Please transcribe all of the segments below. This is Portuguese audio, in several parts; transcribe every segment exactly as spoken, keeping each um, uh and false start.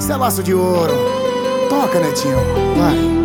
Isso é laço de ouro. Toca, Netinho, vai.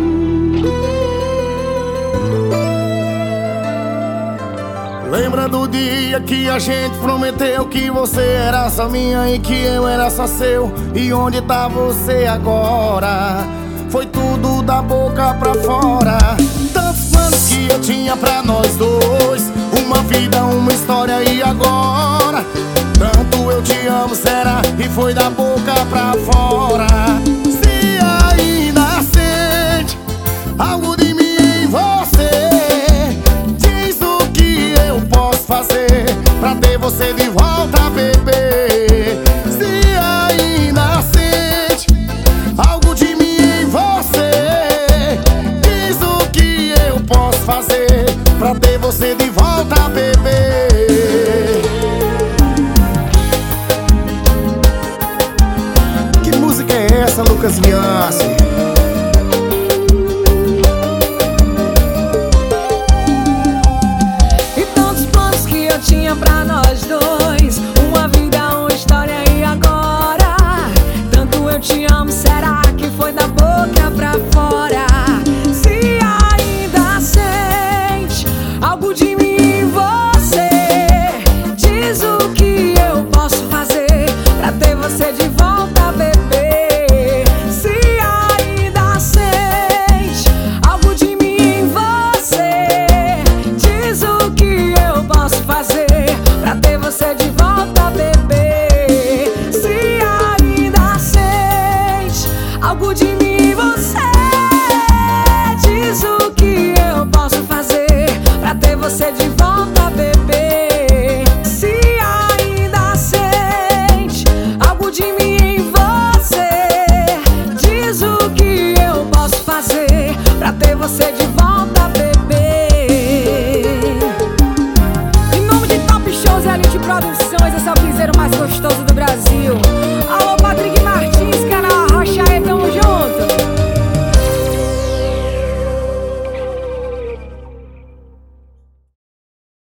Lembra do dia que a gente prometeu que você era só minha e que eu era só seu? E onde tá você agora? Foi tudo da boca pra fora. Tantos planos que eu tinha pra nós dois, uma vida, uma história e agora? Tanto eu te amo, será? E foi da boca pra fora. Se ainda sente algo de mim em você, diz o que eu posso fazer pra ter você de volta, bebê. Se ainda sente algo de mim em você, diz o que eu posso fazer pra ter você de volta, bebê. Que música é essa, Lucas Vianci? Tinha pra nós dois uma vida, uma história e agora? Tanto eu te amo, será que foi da boca pra fora? Se ainda sente algo de mim em você, diz o que eu posso fazer pra ter você de volta, bebê. Se ainda sente algo de mim em você, diz o que eu posso fazer pra ter você de volta, bebê. Se ainda sente algo de mim em você, diz o que eu posso fazer pra ter você de volta, bebê. Se ainda sente algo de mim em você, diz o que eu posso fazer pra ter você de volta, bebê. Produções, esse é o piseiro mais gostoso do Brasil.